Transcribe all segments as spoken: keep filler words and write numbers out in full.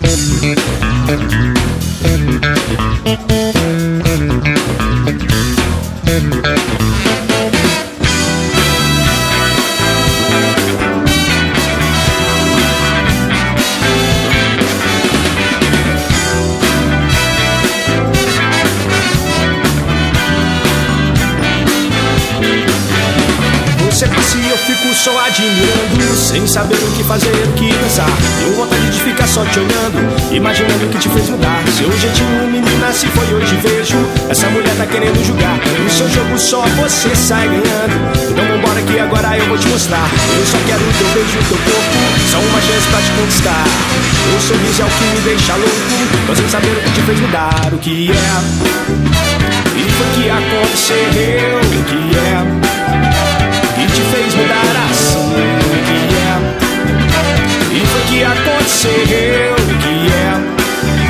Você passa e eu fico só admirando, sem saber o que fazer, o que pensar. Tenho vontade de ficar só te olhando, imaginando o que te fez mudar. Seu jeitinho, menina, se foi hoje vejo, essa mulher tá querendo julgar. No seu jogo só você sai ganhando, então vambora que agora eu vou te mostrar. Eu só quero o teu beijo, o teu corpo, só uma chance pra te conquistar. O sorriso é o que me deixa louco, tô sem saber o que te fez mudar. O que é? E foi que aconteceu? O que é? Que te fez mudar assim, o que é? E foi que aconteceu, o que é?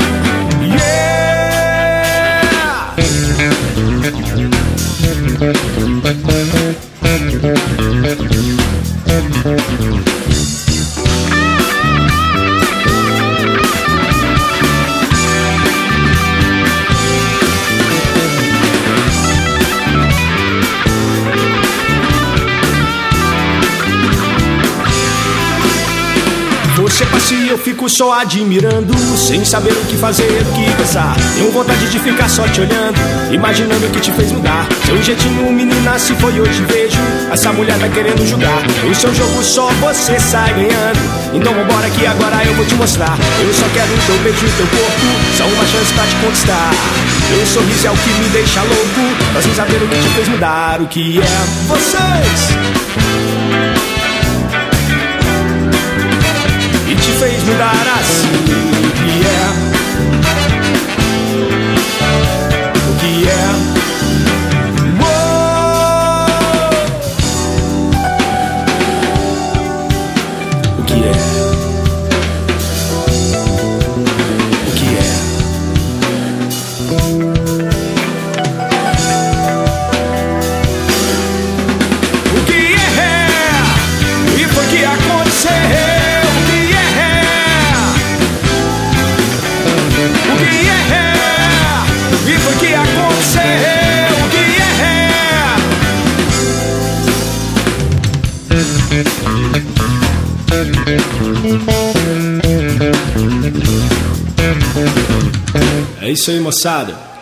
Você passa e eu fico só admirando, sem saber o que fazer, o que pensar. Tenho vontade de ficar só te olhando, imaginando o que te fez mudar. Seu jeitinho, menina, se foi hoje vejo, essa mulher tá querendo julgar. O seu jogo só você sai ganhando, então vambora que agora eu vou te mostrar. Eu só quero o teu beijo e o teu corpo, só uma chance pra te conquistar. Meu sorriso é o que me deixa louco, mas sem saber o que te fez mudar. O que é? Vocês! Fez mudar assim, o que é? O que é? Uou! O que é? O que é? O que é? E foi que aconteceu? E foi que aconteceu, o que é? É isso aí, moçada.